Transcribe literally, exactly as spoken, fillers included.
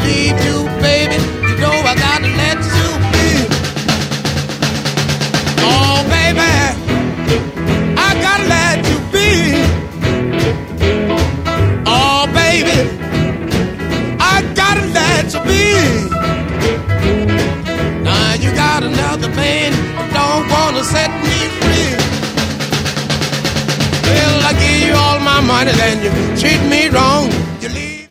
need you, baby. You know I gotta let you be. Oh, baby, I gotta let you be. Oh, baby, I gotta let you be. Now you got another man who don't wanna set me free. Well, I give you all my money, then you treat me wrong.